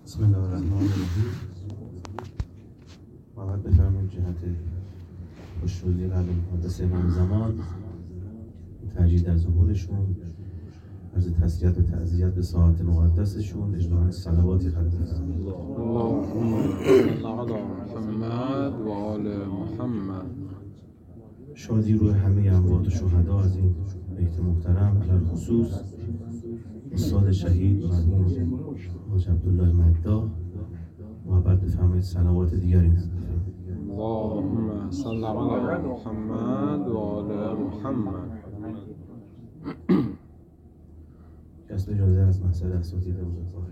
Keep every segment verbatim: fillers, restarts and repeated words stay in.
بسم الله الرحمن الرحیم. محمد بفرمایید جهت خوشروزی قلب مقدس امام زمان، تجدید از ظهورشون، عرض تسلیت و تعزیت به ساعت مقدسشون، اجماعاً صلواتی خلق فرمایید. اللهم صل علی محمد و آل محمد. شادی روی همه اموات و شهدا از این بیت محترم، علی خصوص استاد شهید مرحوم حاج عبدالله مداح. محبت بفرمایید صلوات دیگری نذارید. اللهم صل علی محمد و آل محمد. کسب اجازه از محضر اساتید بزرگوار.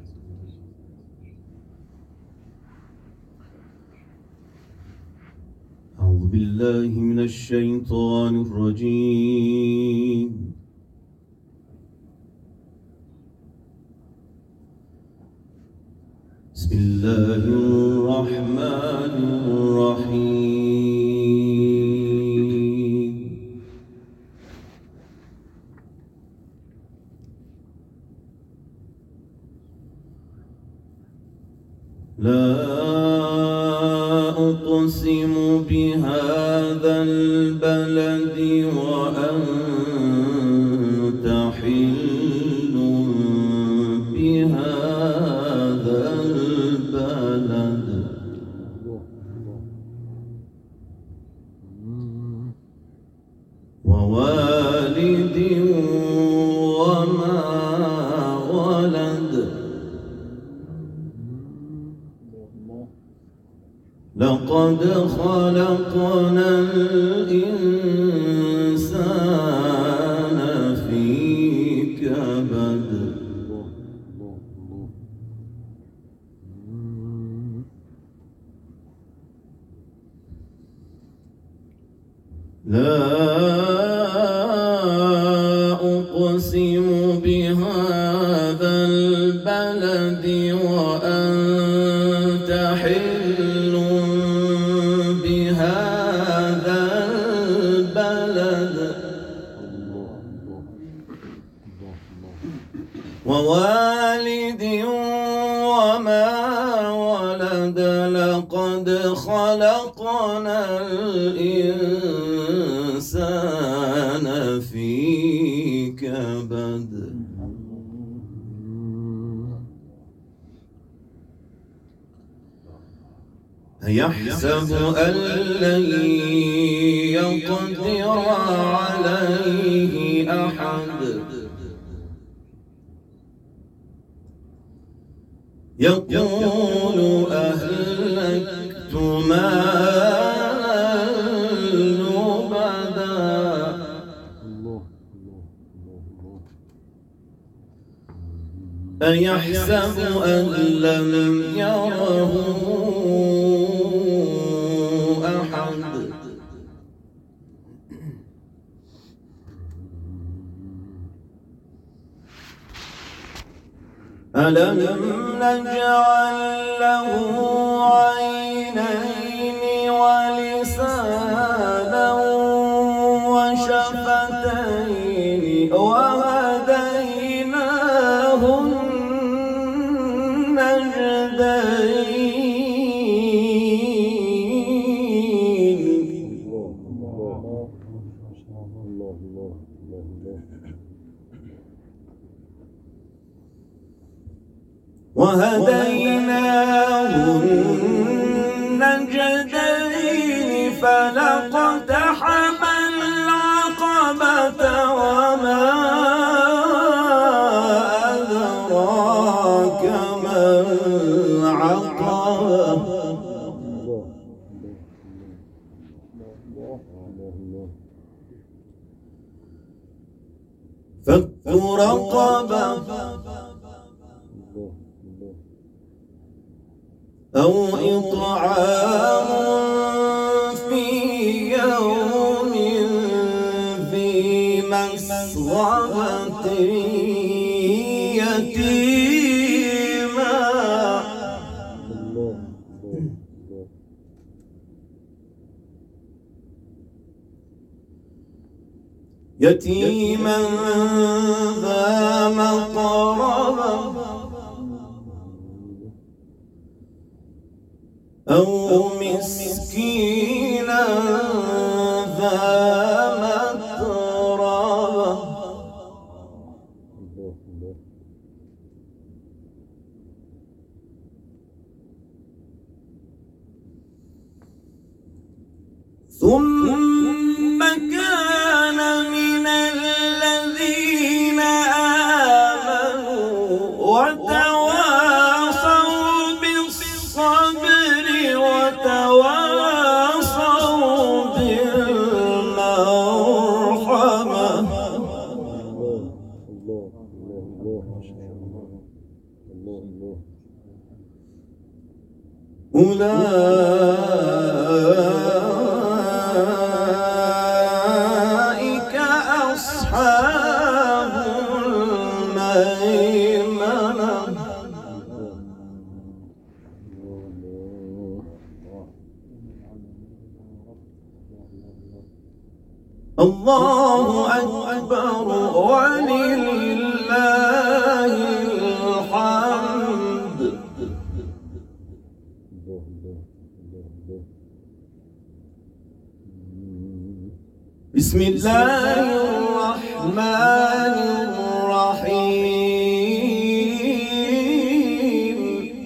أعوذ بالله من الشيطان الرجيم. بسم الله الرحمن الرحيم. لا أقسم بهذا البلد وأنت حل بهذا البلد ووالد وما ولد. لقد خلقنا الإنسان في كبد. لا أقسم بهذا البلد وأنت حل بهذا البلد ووالد وما ولد. لقد خلقنا الإنسان في كبد. أيحسب أن لن يقدر عليه أحد. يقول أهلكت مالا لبدا. أيحسب أن لم يره أحد. ألم نجعل له عينين ولسانا وشفتين وهديناه النجدين. وهديناه النجدين فلاقتحم العقبة وما أدراك ما العقبة. فك رقبة أو إطعام في يوم ذي مسغبة يتيما يتيما ذا مقربة أو مسكينا ذا متربة ثم كان من الذين آمنوا وتواصوا بالصبر وتواصوا بالمرحمة أولئك أصحاب الميمنة الله أكبر ولله الحمد. بسم الله الرحمن الرحيم.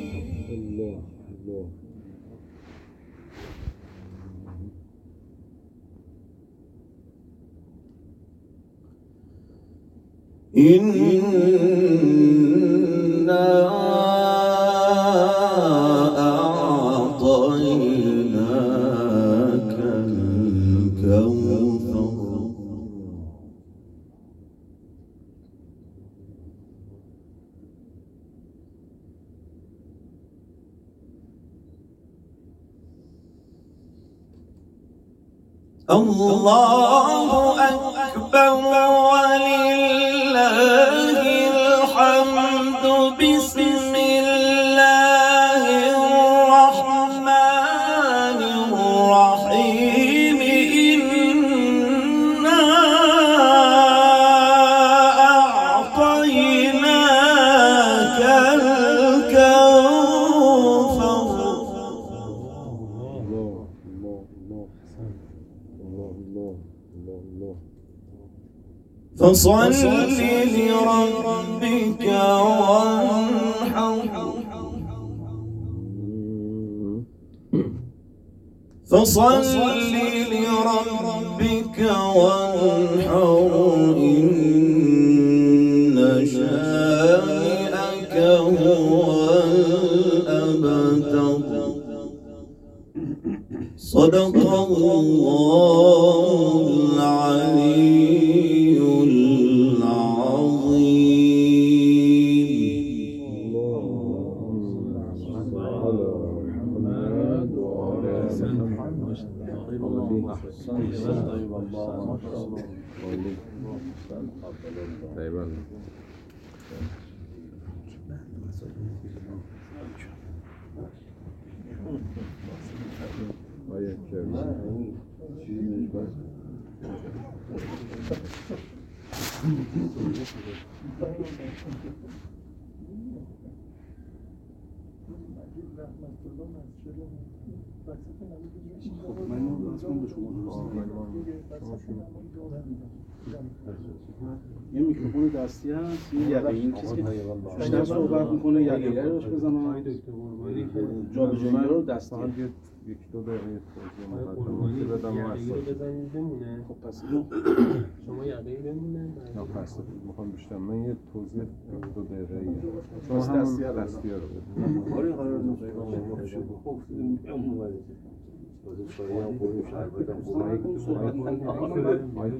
إنا أعطيناك الكوثر الله أكبر ولله الحمد. بسم الله الرحمن الرحيم. إنا أعطيناك الكوثر فصل لربك وانحر فصل لربك وانحر إن شانئك هو الأبتر. صدق الله العلي العظيم. یه میکروفون دستی هست، یه یقه این چیزی که بیشتر صحبت میکنه یقه روش بزنم جابجایی رو دستی یک دو دقیقه توضیح مقدماتی بدم و یقه رو بزنید بمونه. خب پس شما یقه بمونه. نه پس میخوام بیشتر من یه توضیح دو دقیقه ای شما همون دستی رو بدید. آره قرار نمیشه خب تازه چایی هم خوردیم شربت هم خوردیم مایک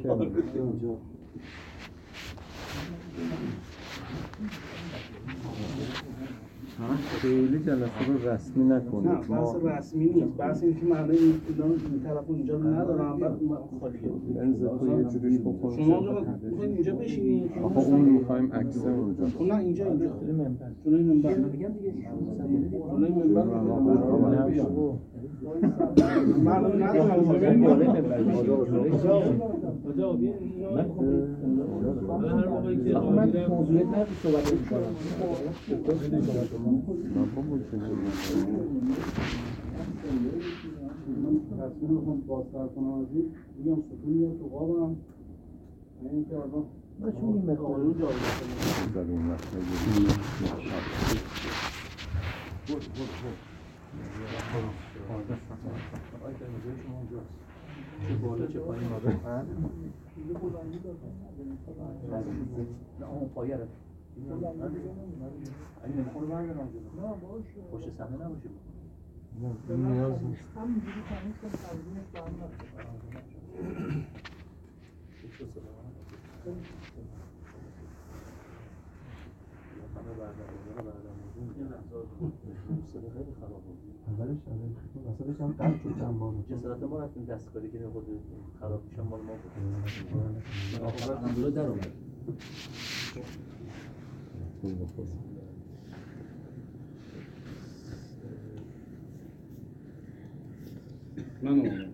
خیلی جلسه رو رسمی نکنید. نه بحث رسمی نیست، بحث این که معنی این طرف اینجا رو ندارم بعد خالیه. لنز تو یه جوریش بکن شما میخواین اینجا بشینید. آخه اون میخوایم عکسه اونجا. نه اینجا اینجا جلوی منبر. جلوی منبر. مردم ندارم ببینید. آجا آبی من هر موقعی که آخه من موضوع نه صحبت می‌کنم. تصویر رو خون بازتر کنم از این میگم ستون میاد تو قابم این که آقا من چون این مقدار اون جا در این وقت نگیریم چه بالا چه پایین ما نه اون پایه رو این نمیخونه بردارم پشت صحنه نباشه نیاز نیست اولش وسطش هم قطع شد چند بار جسارت ما رفتیم دستکاری که خود خراب میشن مال ما بود الحمدلله در اومد من اومدم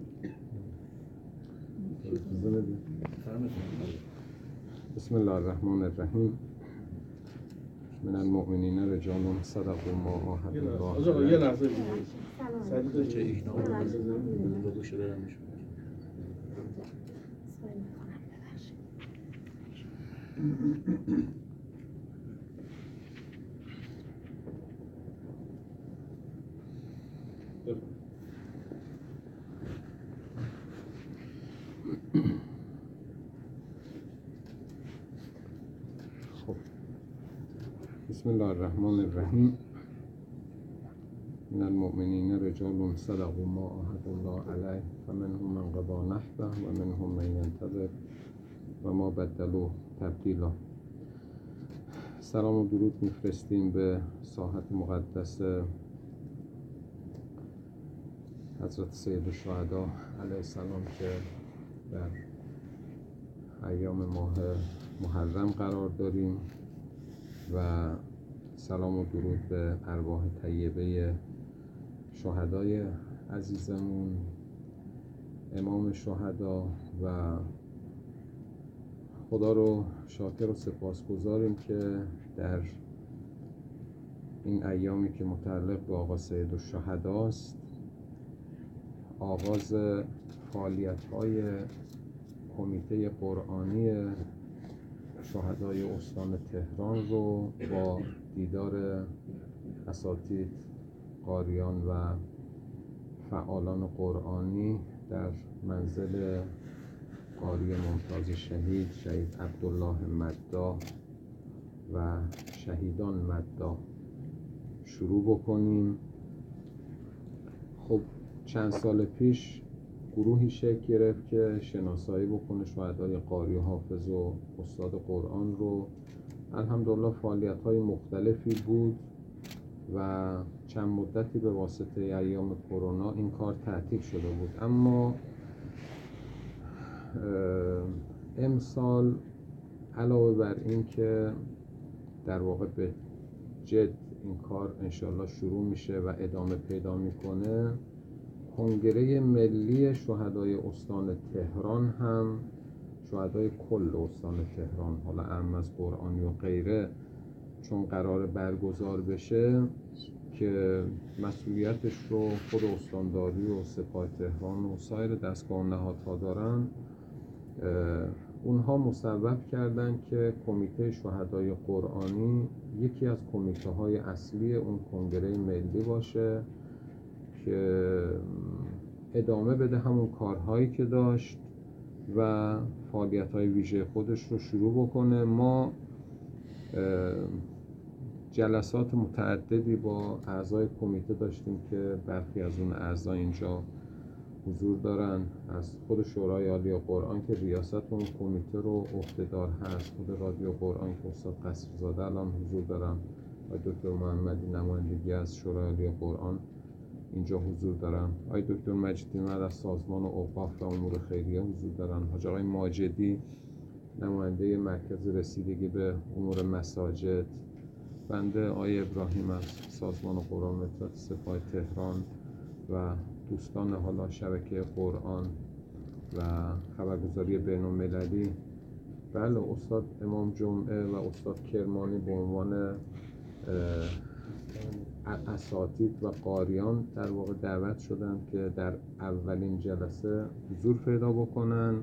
بسم الله الرحمن الرحیم من المؤمنین رجال صدقوا ما عاهدوا الله آقا یه علیه. لحظه دیگه سعید چه اینا رو بگوشه برمش خب بسم الله الرحمن الرحیم من المؤمنین رجال صدقوا ما عاهدوا الله علیه فمنهم من قضی نحبه و منهم من ینتظر و ما بدلوا تبدیلا. سلام و درود میفرستیم به ساحت مقدس حضرت سید الشهدا علیه السلام که در ایام ماه محرم قرار داریم و سلام و درود به ارواح طیبه شهدای عزیزمون، امام شهدا و خدا رو شاکر و سپاسگزاریم که در این ایامی که متعلق به آقا سید الشهدا است آغاز فعالیت‌های کمیته قرآنی شهدای استان تهران رو با دیدار اساتید، قاریان و فعالان قرآنی در منزل قاری ممتاز شهید شهید عبدالله مداح و شهیدان مداح شروع بکنیم. خب چند سال پیش گروهی شکل گرفت که شناسایی بکنه شهدای قاری و حافظ و استاد قرآن رو. الحمدلله فعالیت‌های مختلفی بود و چند مدتی به واسطه ایام کرونا این کار تعطیل شده بود، اما امسال علاوه بر این که در واقع به جد این کار انشالله شروع میشه و ادامه پیدا میکنه، کنگره ملی شهدای استان تهران هم شهدای کل استان تهران، حالا اهم از قرآنی و غیره، چون قرار برگزار بشه که مسئولیتش رو خود استانداری و سپاه تهران و سایر دستگاه نهادها دارن، اونها مصوب کردن که کمیته شهدای قرآنی یکی از کمیته های اصلی اون کنگره ملی باشه که ادامه بده همون کارهایی که داشت و فعالیت‌های ویژه خودش رو شروع بکنه. ما جلسات متعددی با اعضای کمیته داشتیم که برخی از اون اعضا اینجا حضور دارن، از خود شورای عالی قرآن که ریاست اون کمیته رو عهده‌دار هست، خود رادیو قرآن که استاد قصیرزاده الان حضور دارن و دکتر محمدی نمایندگی از شورای عالی قرآن اینجا حضور دارن، آقای دکتر مجیدی مرد از سازمان اوقاف و امور خیریه حضور دارن، حاج آقای ماجدی نماینده مرکز رسیدگی به امور مساجد، بنده آقای ابراهیم از سازمان قرآن سپاه تهران و دوستان حالا شبکه قرآن و خبرگزاری بین‌المللی. بله، استاد امام جمعه و استاد کرمانی به عنوان اساتید و قاریان در واقع دعوت شدند که در اولین جلسه حضور پیدا بکنن،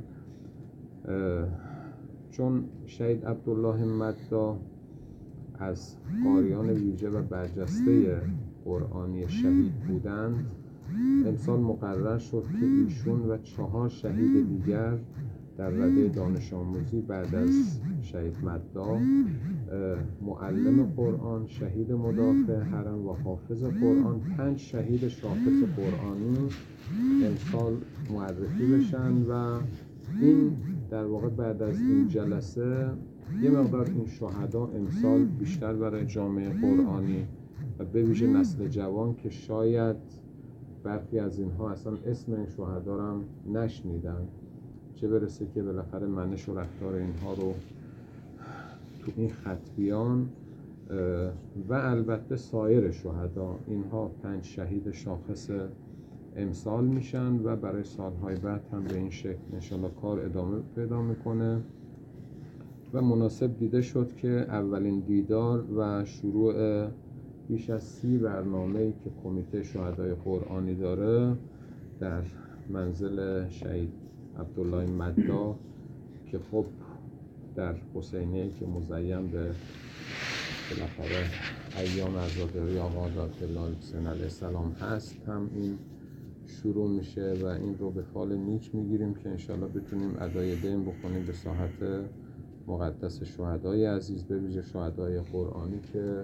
چون شهید عبدالله مداح از قاریان ویژه و برجسته قرآنی شهید بودند. امسال مقرر شد که ایشون و چهار شهید دیگر در رده دانش آموزی بعد از شهید مداح، معلم قرآن، شهید مدافع حرم و حافظ قرآن، پنج شهید شاخص قرآنی امسال معرفی بشن و این در واقع بعد از این جلسه یه مقدار این شهدا امسال بیشتر برای جامعه قرآنی و به ویژه نسل جوان که شاید برخی از اینها اصلا اسم این شهدا رو هم نشنیدن، چه برسه که بالاخره منش و رفتار اینها رو تو این خط بیان، و البته سایر شهدا. اینها پنج شهید شاخص امسال میشن و برای سالهای بعد هم به این شکل انشالله کار ادامه پیدا میکنه و مناسب دیده شد که اولین دیدار و شروع بیش از سی برنامه‌ای که کمیته شهدای قرآنی داره در منزل شهید عبدالله مداح که خب در حسینیه که مزین به بالاخره ایام عزاداری آقا آیت‌الله الحسین علیه السلام هست، هم این شروع میشه و این رو به فال نیک میگیریم که انشالله بتونیم ادای دین بکنیم به ساحت مقدس شهدای عزیز، به ویژه شهدای قرآنی که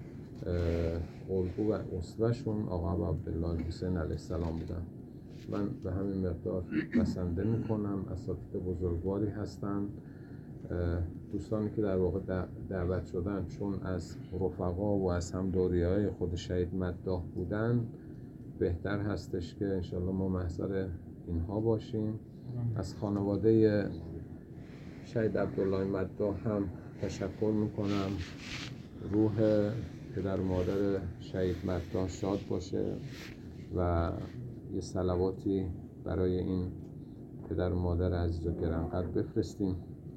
الگو و اسوه‌شون آقا عبدالله الحسین علیه السلام بودن. من به همین مقدار بسنده میکنم. اساتید بزرگواری هستن، دوستانی که در واقع دعوت شدن چون از رفقا و از هم دوریهای خود شهید مداح بودن، بهتر هستش که انشالله ما محضر اینها باشیم. از خانواده شهید عبدالله مداح هم تشکر میکنم. روح پدر و مادر شهید مداح شاد باشه و یه صلواتی برای این پدر و مادر عزیز و گرانقدر بفرستیم.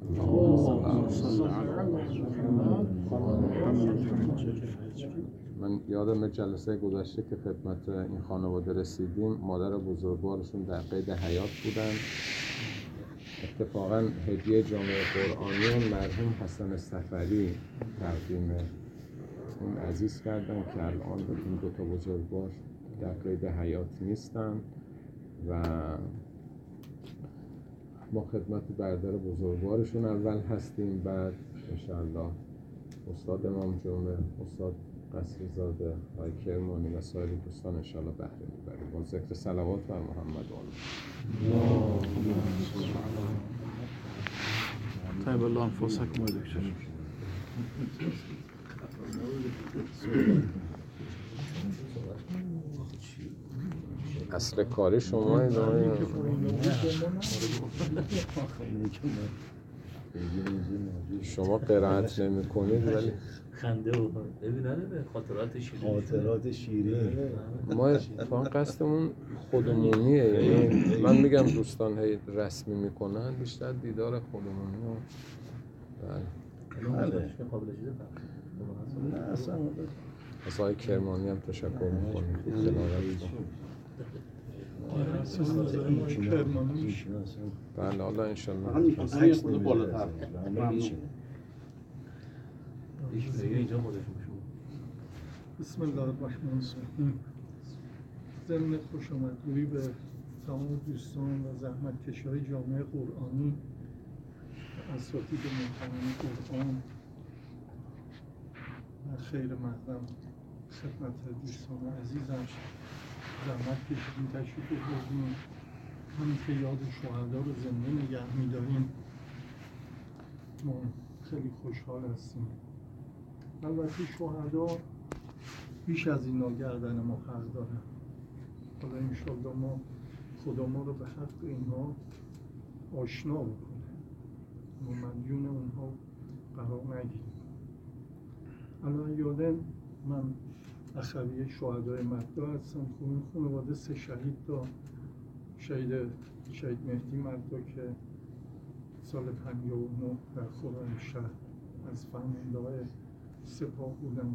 من یادم جلسه گذشته که خدمت این خانواده رسیدیم، مادر بزرگوارشون در قید حیات بودن. اتفاقا هدیه جامعه قرآنی مرحوم حسن صفری تقدیم اون عزیز کردن که الان این دو تا بزرگوار در قید حیات نیستن و ما خدمت برادر بزرگوارشون اول هستیم، بعد انشاءالله استاد امام جمعه، استاد قصری‌زاده، آقای کرمانی و سایر دوستان انشاءالله بهره میبریم با ذکر صلوات بر محمد و آله. طيب الله انفسكم دکتر. اصل کاری شما ادامه شما قرائت نمی کنید ولی خنده و ببینن خاطرات شیرین خاطرات شیرین ما اتفاقا قصدمون خودمونیه، یعنی من میگم دوستان هی رسمی میکنن، بیشتر دیدار خودمونی و بله. نه اصلا از آقای کرمانی هم تشکر میکنیم بله حالا انشالله بسم الله الرحمن الرحیم. ضمن خوش آمدگویی به تمام دوستان و زحمتکشای جامعه قرآنی، اساتید محترم قرآن و خیر مقدم خدمت دوستان عزیزم، زحمت کشیدیم تشریف بردیم، همین که یاد شهدا رو زنده نگه می‌داریم ما خیلی خوشحال هستیم. البته شهدا بیش از اینا گردن ما حق داره. حالا انشالله ما خدا ما رو به حق اینها آشنا بکنه، ما مدیون اونها قرار نگیریم. الان یادم من اخوی شهدای مداح هستم. خون خانواده سه شهید تا شهید شهید مهدی مردا که سال پنجاه و نه در خرمشهر از فرمانده‌های سپاه بودن،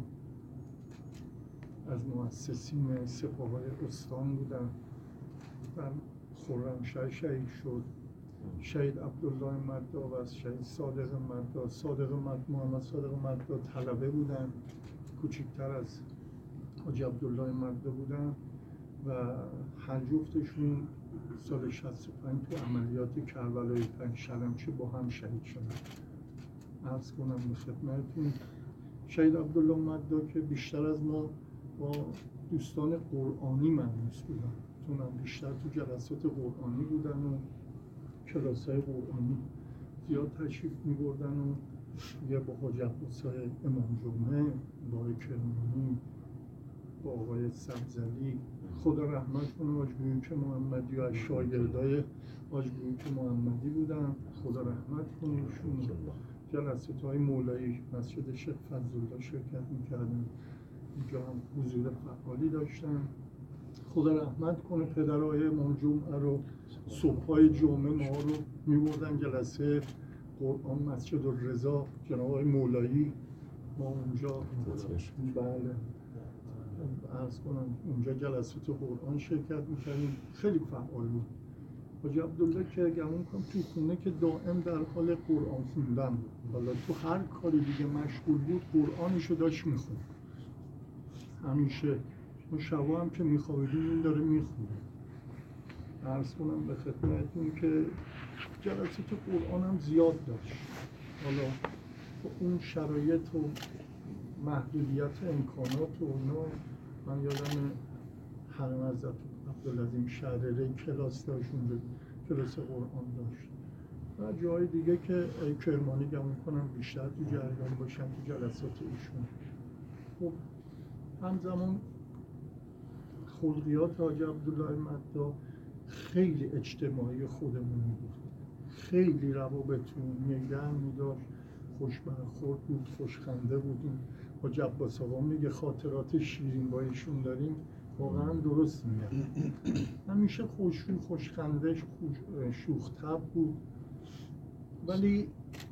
از مؤسسین سپاه‌های استان بودن. در خرمشهر شهید شد. شهید عبدالله مردا و از شهید صادق مردا. صادق مرد محمد صادق مردا طلبه بودن، کوچکتر از حاجی عبدالله مردا بودن و هر جفتشون سال شصت و پنج تو عملیات کربلای پنج شلمچه با هم شهید شدن. عرض کنم به خدمتتون شهید عبدالله مردا که بیشتر از ما با دوستان قرآنی معنوس بودن، چون هم بیشتر تو جلسات قرآنی بودن و کلاس‌های قرآنی زیاد تشریف می‌بردن و یا با حاج عباس‌های امام جمعه، با آقای کرمانی، با آقای سبزعلی، خدا رحمت کنه حاج بروک محمدی و از شاگردای حاج بروک محمدی بودن، خدا رحمت کنه ایشون. جلسات‌های مولایی مسجد شیخ فضل‌الله شرکت می‌کردن، اینجا هم حضور فعالی داشتن. خدا رحمت کنه پدرای امام جمعه رو صبح‌های جمعه ما رو می‌بردن جلسه قرآن مسجد الرضا، جناب آقای مولایی ما اونجا بله عرض کنم اونجا جلسات قرآن شرکت می‌کردیم، خیلی فعال بود. حاجی عبدالله که گمون کنم تو خونه که دائم در حال قرآن خوندن بود، حالا تو هر کاری دیگه مشغول بود قرآنشو داشت می‌خوند همیشه. ما شبا هم که می‌خوابیدیم این داره می‌خونه. عرض کنم به خدمتتون که جلسات قرآن هم زیاد داشت. حالا اون شرایط و محدودیت امکانات و اینا، من یادم حرم حضرت عبدالعظیم شراره کلاس داشت، اونجا کلاس قرآن داشت و جای دیگه که ای کرمانی گمون کنم بیشتر تو جریان باشن تو جلسات ایشون. خب همزمان خلقیات حاج عبدالله مردا خیلی اجتماعی خودمونی بود، خیلی روابطمون نگه می‌داشت، خوش برخورد بود، خوشخنده بودیم. حاج عباس آقا میگه خاطرات شیرین با ایشون داریم، واقعا درست میگه. همیشه خوشرو، خوشخنده، شوخ طبع بود، ولی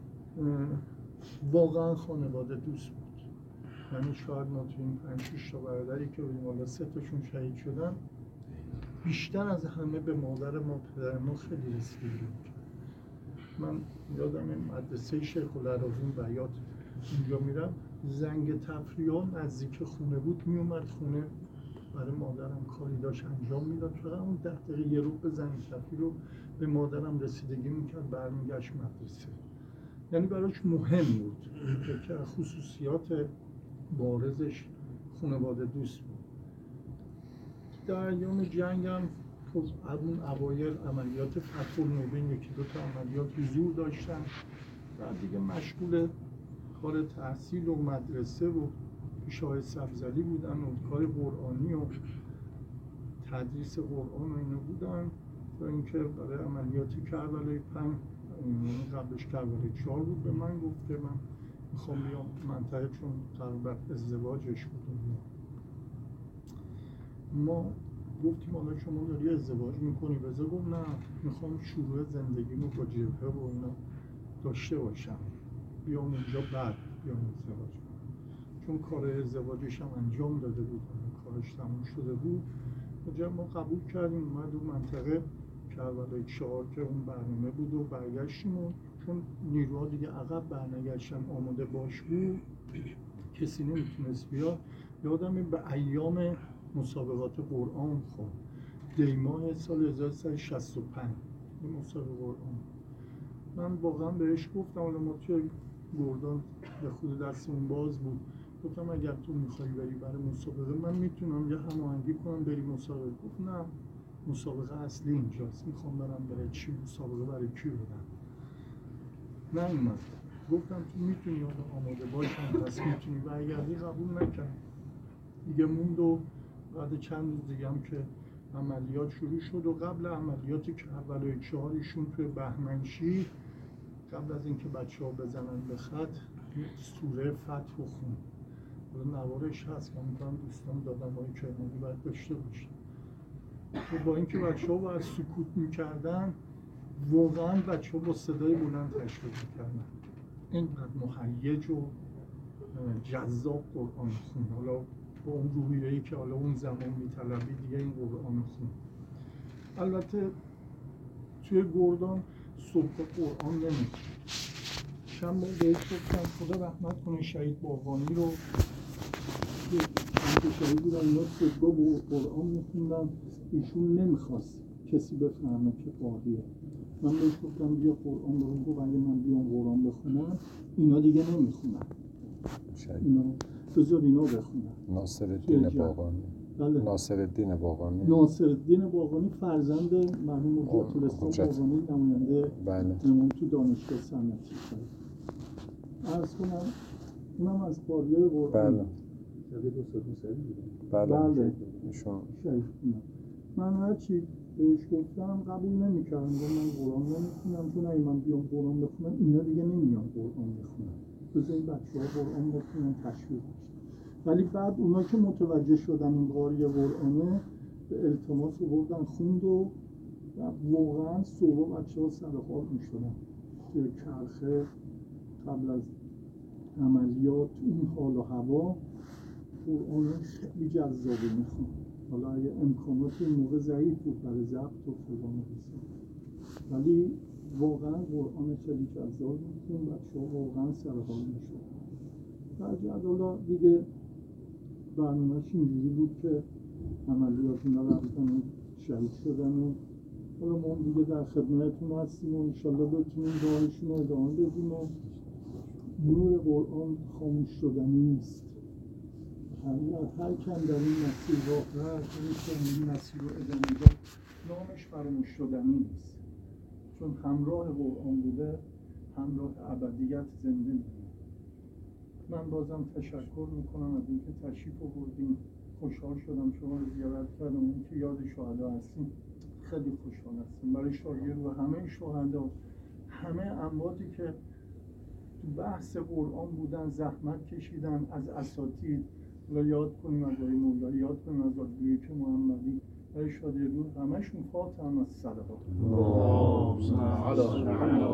واقعا خانواده دوست بود. یعنی شاید ما تو این پنج شش تا برادری که بودیم، حالا سه تاشون شهید شدن، بیشتر از همه به مادر ما پدر ما خیلی رسیدگی می‌کرد. من یادم این مدرسه شیخ العرازیم بیات اونجا میرم، زنگ تفریح نزدیک خونه بود، میومد خونه برای مادرم کاری داشت انجام میداد، فقط اون ده دقیقه یه رو به زنگ تفریح رو به مادرم رسیدگی میکرد، برمیگشت مدرسه. یعنی براش مهم بود که خصوصیات بارزش خانواده دوست بود. در ایام جنگ هم خب اون اوایل عملیات فتح النوبین یکی دو تا عملیات حضور داشتن و دیگه مشغول کار تحصیل و مدرسه و پیش آقای سبزعلی بودن و کار قرآنی و تدریس قرآن و اینا بودن تا اینکه برای عملیات کربلای پنج، قبلش کربلای چهار بود، به من گفت که من میخوام بیام منطقه، چون قرار ازدواجش بود. ما گفتیم حالا شما داری ازدواج میکنی؟ بذار گفت نه، میخوام شروع زندگیمو با جبهه و اینا داشته باشم، بیام اونجا بعد بیام ازدواج کنم. چون کار ازدواجش هم انجام داده بود، کارش تموم شده بود. اونجا ما قبول کردیم، اومد اون منطقه کربلای چهار که اون برنامه بود و برگشتیم و چون نیروها دیگه عقب برنگشتن آماده باش بود، کسی نمیتونست بیاد. یادم به ایام مسابقات قرآن خود دیماه سال هزار و سیصد و شصت و پنج این مسابقه قرآن، من واقعا بهش گفتم، حالا ما توی گردان به خود دستمون باز بود، گفتم اگر تو میخوایی بری برای مسابقه من میتونم یه هماهنگی کنم بری مسابقه. گفت نه، مسابقه اصلی اینجاست، میخوام برم برای چی مسابقه برای کی بدم. نه اومد، گفتم تو میتونی حالا آماده باشم پس میتونی برگردی. قبول نکرد دیگه، موند و بعد چند روز دیگه هم که عملیات شروع شد و قبل عملیات کربلای چهار ایشون توی بهمنشیر قبل از اینکه بچه ها بزنن به خط سوره فتح و خون، حالا نوارش هست که میتونم دوستان دادم های کرمانی باید داشته باشیم. که با اینکه بچه ها باید سکوت میکردن واقعا بچه ها با صدای بلند تشریح میکردن. اینقدر مهیج و جذاب قرآن میخوند. حالا با اون روحیه‌ای که حالا اون زمان میطلبی دیگه این قرآن میخوند. البته توی گردان صبح قرآن نمیخوند. چند بار بهش گفتم خدا رحمت کنه شهید باقانی رو که چند شهید بودن اینا صبح با قرآن میخوندن، ایشون نمیخواست کسی بفهمه که قاریه. من بهش گفتم بیا قرآن رو بگو، اگه من بیام قرآن بخونم اینا دیگه نمیخونن، اینا بذار اینا بخونن. ناصرالدین باقانی. بله. ناصرالدین باقانی. ناصرالدین باقانی فرزند مرحوم حجت الاسلام باقانی نماینده بله. امام تو دانشگاه صنعتی شد. عرض کنم اونم از قاریه قرآن. بله. بله. بله. ایشون من هرچی بهش گفتم قبول نمی‌کردم، من قرآن نمیخونم چون اگه من بیام قرآن بخونم اینا دیگه نمیان قرآن بخونم، بذار این بچه‌ها قرآن بخونن تشویق بشه. ولی بعد اونا که متوجه شدن این قاریه قرآنه به التماس بردن خوند و واقعا صبح بچه‌ها سرحال می‌شدن توی کرخه قبل از عملیات این حال و هوا قرآن خیلی جذابی میخوند. حالا اگه امکانات این موقع ضعیف بود برای ضبط و فلان ولی واقعا قرآن خیلی جذاب میخوند، بچه‌ها واقعا سرحال میشد. بعد حالا دیگه برنامه‌اش اینجوری بود که عملیات اینا رفتن شهید شدن و حالا ما دیگه در خدمتتون هستیم و انشالله بتونیم راهشون رو ادامه بدیم و نور قرآن خاموش شدنی نیست. هر کم در این مسیر راه رفت و این مسیر رو ادامه داد نامش فراموش شدنی نیست، چون همراه قرآن بوده همراه ابدیت زنده می‌مونه. من بازم تشکر میکنم از اینکه تشریف آوردیم، خوشحال شدم شما رو زیارت کردم، اینکه یاد شهدا هستیم خیلی خوشحال هستم. برای شادی رو همه شهدا، همه امواتی که تو بحث قرآن بودن زحمت کشیدن، از اساتید یاد کنیم، از آقای مولایی یاد کنیم، از آقای که محمدی، برای شادی روح همشون فاتحه از صلوات. اللهم صل علی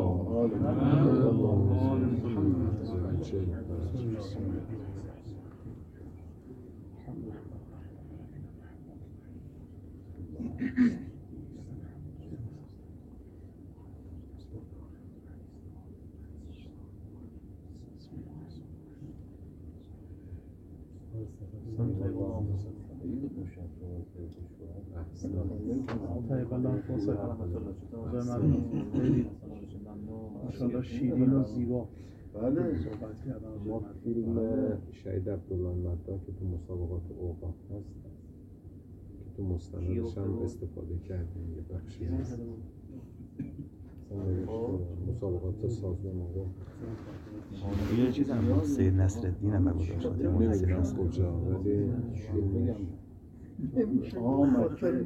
انشالله شیرین و زیبا. بله. ما فیلم شهید عبدالله مداح که تو مسابقات اوقاف هست که تو مستندش هم استفاده کردیم یه بخشی هست مسابقات سازمان اوقاف. یه چیز هم سید نصرالدین هم بگو داشت نمیدونم کجا ولی بگم آه مکه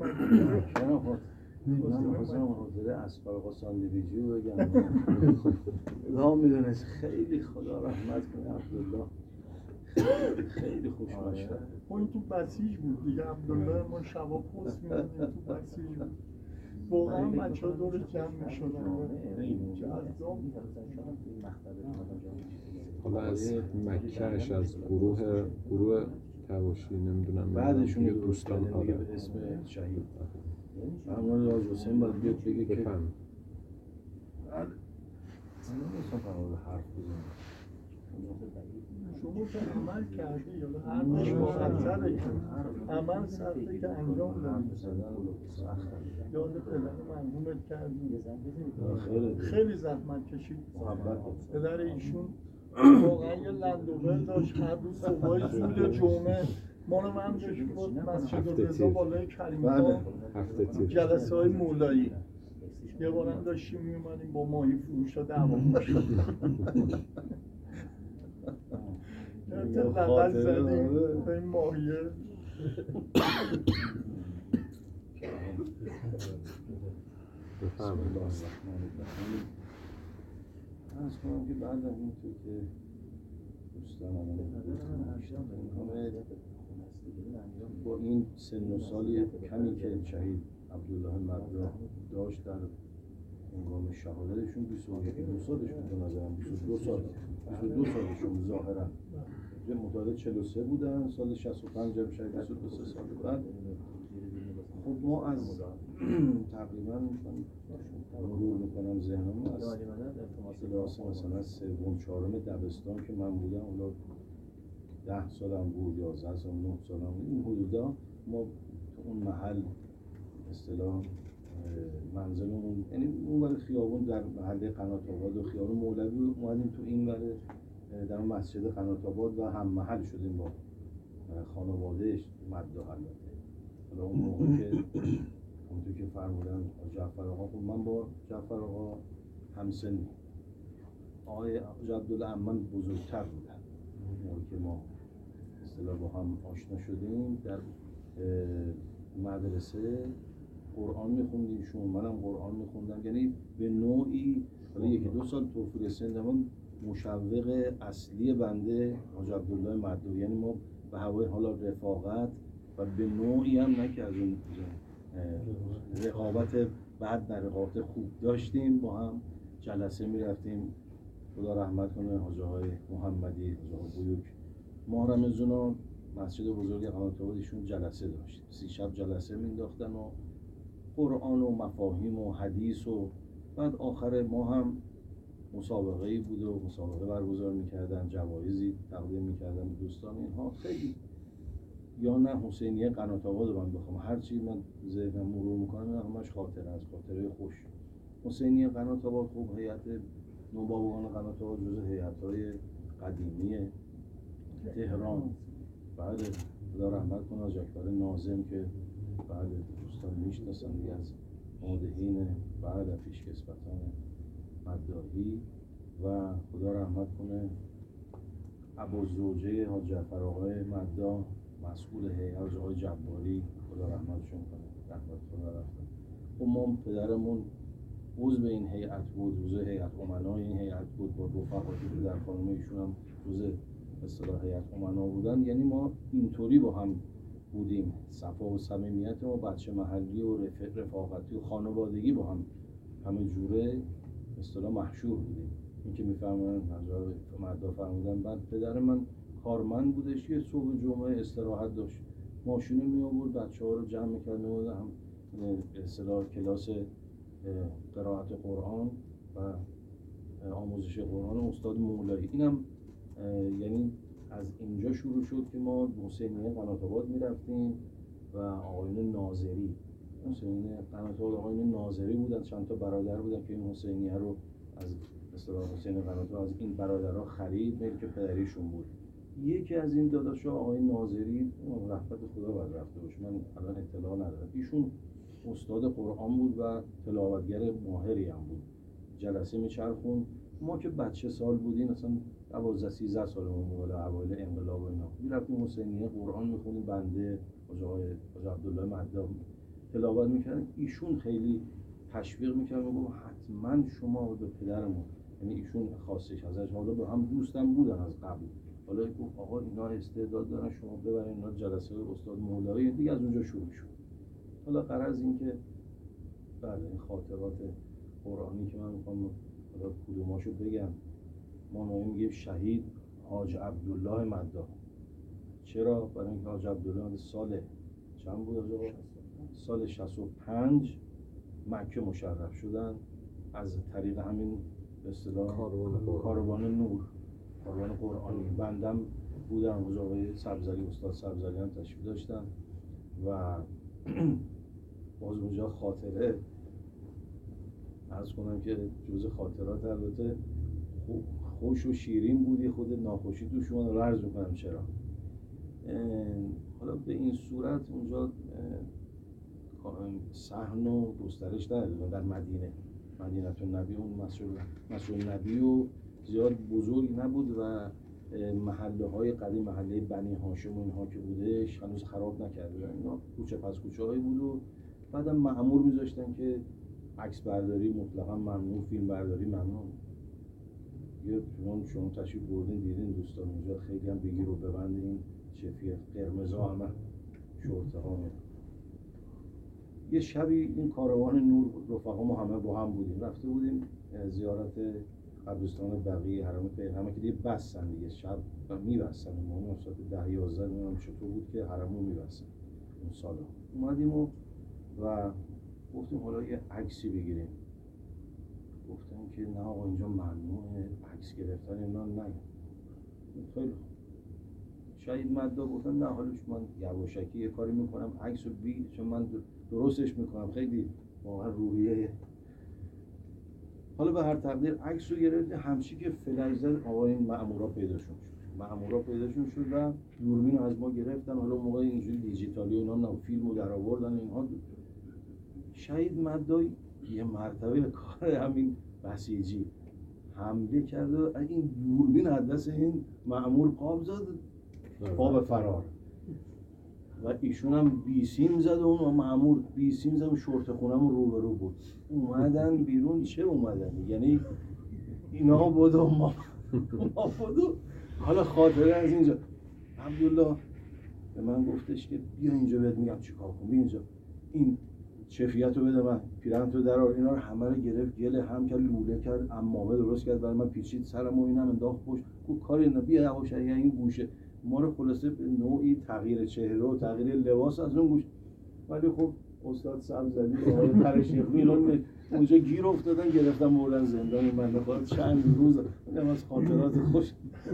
من می‌خواستم حاضره اسقر ساندویچی رو بگم لا میدونست. خیلی خدا رحمت کنه عبدالله، خیلی خیلی خوشمزه. اون تو بسیج بود دیگه عبدالله، ما شبا پست می‌دادیم تو بسیج بود. واقعا بچه‌ها دور جمع می‌شدن. حالا از مکهش از گروه گروه تواشی نمیدونم بعدشون یه دوستان آره به اسم شهید اما راز حسین باید بیاد بگه که بفهم من نمیستم فرمال حرف بزنم. شما که عمل کردی یا حرفش مختصره که عمل سخته که انجام دادی. یاد پدر مرحومت کردی، خیلی زحمت کشید. پدر ایشون واقعا یه لندوبر داشت، هر روز صبحای زود جمعه ما رو من بهش بود مسجد الرضا بالای کریم خان جلسه های مولایی. یه بارم داشتیم میومدیم با ماهی فروش ها دعوا میشد، لغت زدیم به این ماهیه. بفهم از کنم که بعد از این تو که دوستان همه همه با این سن و سالی کمی که شهید عبدالله مداح داشت در هنگام شهادتشون بیست و دو سالشون به نظرم بیست و دو سال بیست و دو سالشون ظاهرا متولد چهل و سه بودن، سال شصت و پنج هم شاید بیست و دو سال بعد. خب ما از تقریبا مرور میکنم ذهنم از کلاس مثلا سوم چهارم دبستان که من بودم، اون ده سالم بود، یازده سال، نه سالم بود، این حدودا ما تو اون محل اصطلاح منزلمون، یعنی اون ور خیابون در محله قنات آباد و خیابون مولوی اومدیم تو این ور در مسجد قنات آباد و هم محل شدیم با خانوادهش مداح. البته حالا اون موقع که اونطور که فرمودن جعفر آقا، خب من با جعفر آقا همسنی، آقای عبدالله عمن بزرگتر بودن موقعی که ما اصطلاح با هم آشنا شدیم. در مدرسه قرآن میخوندیم شون، منم قرآن میخوندم، یعنی به نوعی حالا یکی دو سال توفیر سن من مشوق اصلی بنده حاج عبدالله مداح، یعنی ما به هوای حالا رفاقت و به نوعی هم نه که از اون رقابت بعد در رقابت خوب داشتیم، با هم جلسه میرفتیم. خدا رحمت کنه حاج آقای محمدی، حاج آقای بیوک، ماه رمضان مسجد بزرگ قنات آباد ایشون جلسه داشت، سی شب جلسه مینداختن و قرآن و مفاهیم و حدیث، و بعد آخر ماه هم مسابقه‌ای بود و مسابقه برگزار میکردن، جوایزی تقدیم میکردن به دوستان. اینها خیلی، یا نه حسینیه قنات آباد رو من بخوام هر چی من ذهنم مرور میکنم اینا همش خاطره از خاطره خوش. حسینیه قنات آباد، خب هیئت نوباوگان قنات آباد جزو هیئت‌های قدیمی تهران. بعد خدا رحمت کنه حاج اکبر ناظم که بعد دوستان میشناسن دیگه، از مادحین بعد پیشکسوتان مداحی، و خدا رحمت کنه ابوالزوجه حاج جعفر آقای مداح، مسئول هیئت حاج آقای جباری، خدا رحمتشون کنه، رحمت خدا رفتن. خب ما پدرمون عضو این هیئت بود، عضو هیئت امنای این هیئت بود، با رفقاتی که در خانم ایشون هم جزء اصطلاح هیئت امنا بودن. یعنی ما اینطوری با هم بودیم، صفا و صمیمیت ما بچه محلی و رفاقتی و خانوادگی با هم همه جوره اصطلاح محشور بودیم. این که میفهمن حضرت مداح فرمودن، بعد پدر من کارمند بودش، یه صبح جمعه استراحت داشت، ماشینو می آورد بچه‌ها رو جمع می‌کرد، می‌برد هم به اصطلاح کلاس قرائت قرآن و آموزش قرآن استاد مولایی. اینم یعنی از اینجا شروع شد که ما حسینیه قنات آباد می‌رفتیم و آقایون ناظری، حسینیه قنات آباد آقایون ناظری بودن، چند تا برادر بودن که این حسینیه رو از اصطلاح حسین قنات آباد از این برادرها خرید، ملک پدریشون بود. یکی از این داداشا آقای ناظری، رحمت خدا بر رفته باشه، من الان اطلاع ندارم، ایشون استاد قرآن بود و تلاوتگر ماهری هم بود، جلسه میچرخون. ما که بچه سال بودیم، مثلا دوازده سیزده سالمون بود، اوایل انقلاب و اینا، میرفتیم حسینیه قرآن میخونیم، بنده حاج آقای حاج عبدالله مداح تلاوت میکردیم. ایشون خیلی تشویق میکرد، میگفت حتما شما به پدرمون، یعنی ایشون خواستش ازش، حالا به هم دوستم بودن از قبل، حالا گفت آقا اینا استعداد دارن، شما ببرین اینا جلسه استاد مولایی. دیگه از اونجا شروع شد. حالا غرض این که بعد این خاطرات قرآنی که من میخوام حالا کدوماشو بگم، ما میگیم شهید حاج عبدالله مداح. چرا؟ برای اینکه حاج عبدالله سال چند بود آقا؟ سال شصت و پنج مکه مشرف شدن از طریق همین به اصطلاح کاروان نور، کاروان قرآنی. بندم بودن، حاج آقای سبزعلی، استاد سبزعلی هم تشریف داشتن و باز اونجا خاطره عرض کنم که جز خاطرات البته خوش و شیرین بودی، خود ناخوشی تو شما رو عرض میکنم چرا. حالا به این صورت اونجا صحن و گسترش نداره در مدینه، مدینه النبی، اون مسجد مسجد نبی و زیاد بزرگ نبود و محله های قدیم، محله بنی هاشم و اینها که بودش هنوز خراب نکرده، اینا کوچه پس کوچه هایی بود و بعدم مأمور میذاشتن که عکس برداری مطلقا ممنوع، فیلم برداری ممنوع. یه شما شما تشریف بردین دیدین دوستان اونجا خیلی هم بگیر و ببندین شفیه قرمزا همه شورته ها. یه شبی این کاروان نور رفقا ما همه با هم بودیم، رفته بودیم زیارت قبرستان بقیه حرم پیغمبر که دیگه بستن دیگه، شب میبستن، ما ساعت ده یازده نمیدونم چطور بود که حرمو میبستن اون سالا. اومدیم و و گفتیم حالا یه عکسی بگیریم. گفتم که نه آقا اینجا ممنوعه عکس گرفتن اینا، نه خیلی خوب. شاید مدا گفتن نه حالا من یواشکی یه کاری میکنم عکس رو بگیر، چون من درستش میکنم، خیلی واقعا روحیه. حالا به هر تقدیر عکس رو گرفت، همچی که فلش زد آقا این مأمورا پیداشون شد، مأمورا پیداشون شد و دوربین از ما گرفتن. حالا موقع اینجوری دیجیتالی و اینا نه، فیلمو در آوردن اینها. شهید مدای یه مرتبه کار همین بسیجی حمله کرد و این دوربین از دست این مأمور قاب زد، قاب فرار. و ایشون هم بیسیم زد و اون مأمور بیسیم زد و شورت خونم رو به رو بود. اومدن بیرون، چه اومدن؟ یعنی اینا بود و ما ما بود و حالا خاطره از اینجا. عبدالله به من گفتش که بیا اینجا بهت میگم چیکار کن، بیا اینجا این شفیعت رو بده من، پیرهن تو در آر. اینا رو همه رو گرفت گله هم کرد، لوله کرد، عمامه درست کرد برای من، پیچید سرم و اینم انداخت پشت. گفت کاری اینا بیا یواشکی این گوشه ما رو خلاصه به نوعی تغییر چهره و تغییر لباس از اون گوش. ولی خب استاد سبزعلی و آقای پرشیخی اینا اونجا گیر افتادن، گرفتن بردن زندان. من بخواد چند روز اینم از خاطرات خوش.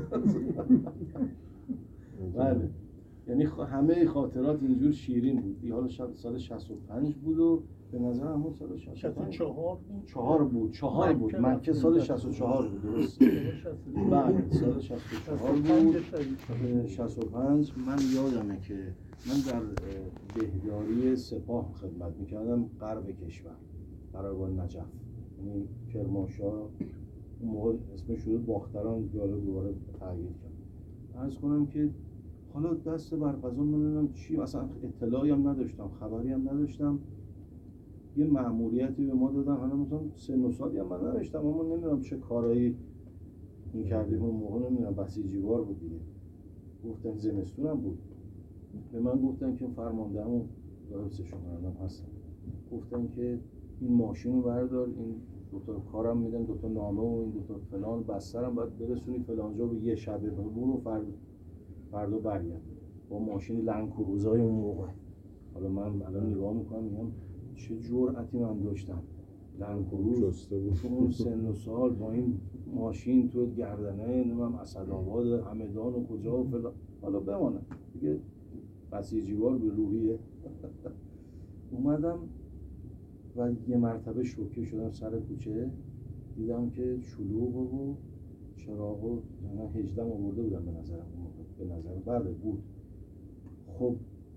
بله یعنی همه خاطرات اینجور شیرین بود. حالا سال شصت و پنج بود و به نظر همون سال شصت و چهار بود چهار بود چهار بود مکه سال شصت و چهار بود درست. بله سال شصت و چهار بود. شصت و پنج من یادمه که من در بهداری سپاه خدمت میکردم غرب کشور، قرارگاه نجف، یعنی کرمانشاه اون موقع اسمش شده باختران، دیالا دوباره تغییر کرد. عرض کنم که حالا دست بر قضا نمیدونم چی، اصلا اطلاعی هم نداشتم، خبری هم نداشتم. یه مأموریتی به ما دادن، حالا مثلا سن و سالی هم من نداشتم، اما نمیدونم چه کارایی میکردیم اون موقع، نمیدونم بسیجیوار بود دیگه. گفتن زمستون هم بود، به من گفتن که فرمانده همون حفظشون کردم هستن، گفتن که این ماشین رو بردار، این دوتا کارم میدن، دوتا نامه و این دوتا فلان بسترم باید برسونی فلانجا به یه شبه، برو فردا فردا برگرد با ماشین لنکروزای اون موقع. حالا من الان نگاه میکنم میگم چه جرأتی من داشتم، لنکروز تو اون سن و سال با این ماشین تو گردنه نمیم اسدآباد همدان و کجا و فلان. حالا بمانم دیگه بسیجیوار به روحیه. اومدم و یه مرتبه شوکه شدم سر کوچه، دیدم که شلوغ و چراغ و هجدم آورده بودم به نظرم، به نظر بله بود. خب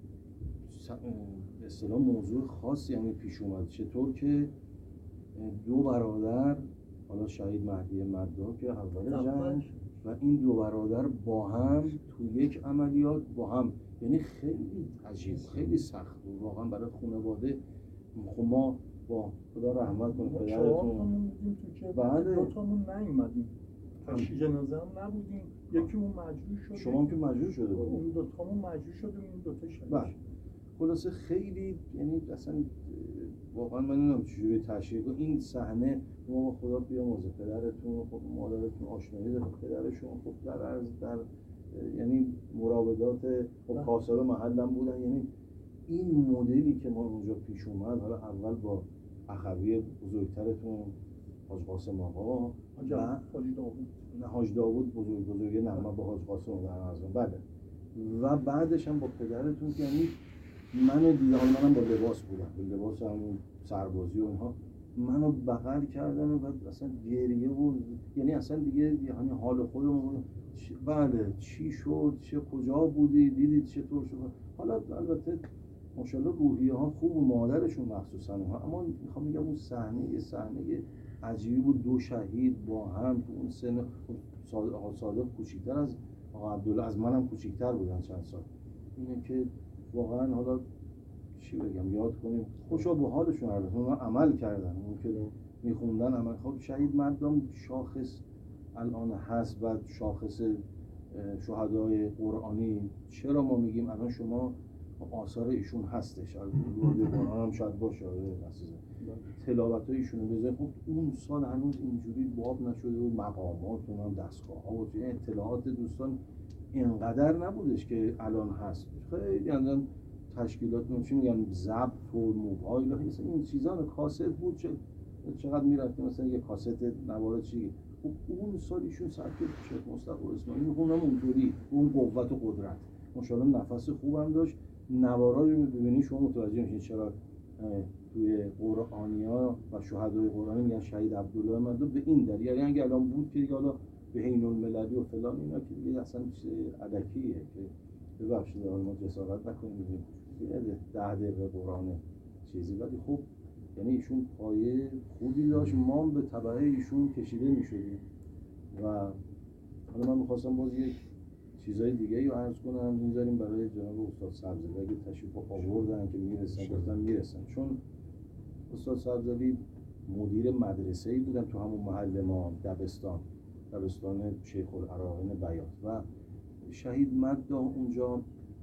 به اصطلاح موضوع خاصی یعنی پیش اومد، چطور که دو برادر، حالا شهید مهدی مدا که اول جنگ و این دو برادر با هم تو یک عملیات با هم، یعنی خیلی عجیب، خیلی سخت بود واقعا برای خانواده. خب ما با خدا رحمت کنه پدرتون بعد دو تامون نیومدیم، تشییع جنازه هم نبودیم، یکیمون مجبور شد. شما هم که مجبور شده بود. اون دو تامون مجبور شدیم، این دو تا شهید. بله خلاصه خیلی یعنی اصلا واقعا من نمیدونم چجوری تشریح کنم این صحنه. ما خدا بیامرزه پدرتون، خب مادرتون آشنایی داره، پدرشون خب در عرض در یعنی مراودات خب کاسب محلم بودن. یعنی این مدلی که ما اونجا پیش اومد، حالا اول با اخوی بزرگترتون حاج قاسم آقا و حاج داوود، نه حاج داوود بزرگ بزرگه، نه من با حاج قاسم در نظرم بله، و بعدش هم با پدرتون که یعنی منو دیدن، منم با لباس بودم، با لباس همون سربازی و اینها منو بغل کردن و بعد اصلا گریه بود، یعنی اصلا دیگه یعنی حال خودمون بله چی شد، چه کجا بودی، دیدید چطور شد. حالا البته ماشاءالله روحیه ها خوب و مادرشون مخصوصا، اما میخوام بگم اون صحنه یه صحنه عجیبی بود، دو شهید با هم تو اون سن. آقا صادق کوچیک‌تر از آقا عبدالله، از منم کوچیک‌تر بودن چند سال. اینه که واقعا حالا چی بگم یاد کنیم خوشا به حالشون هردن عمل کردن، اون که میخوندن عمل. خب شهید مردم شاخص الان هست و شاخص شهدای قرآنی، چرا ما میگیم الان شما آثار ایشون هستش، روی قرآن هم شاید باشه، تلاوت های ایشون رو بذارید، خب اون سال هنوز اینجوری باب نشده بود، مقامات و دستگاه ها و اطلاعات دوستان اینقدر نبودش که الان هست. خیلی اندازه تشکیلات چی میگن ضبط و موبایل و این چیزا کاست بود، چه چقدر میرفته مثلا یه کاست نوار چی. خب اون سال ایشون سبک شیخ مصطفی اسماعیلی میخونم اونطوری، اون قوت و قدرت ماشاءالله نفس خوبم داشت. نوارا رو ببینید شما متوجه میشید چرا توی قرآنیا و شهدای قرآنی میگن شهید عبدالله مددو، به این دلیل. یعنی اگه الان بود که دیگه حالا به حین المللی و فلان اینا که دیگه اصلا الکیه که ببخشید حالا ما جسارت نکنیم بگیم ده دقیقه قرآن چیزی، ولی خب یعنی ایشون پایه خوبی داشت، ما به تبعه ایشون کشیده میشدیم. و حالا من میخواستم باز یک چیزای دیگه رو عرض کنم، میذاریم برای جناب استاد سبزلی اگه تشریف آوردن که میرسن، گفتن میرسن، چون استاد سبزلی مدیر مدرسه‌ای بودن تو همون محل ما، دبستان دبستان شیخ العراقین بیات، و شهید مددا اونجا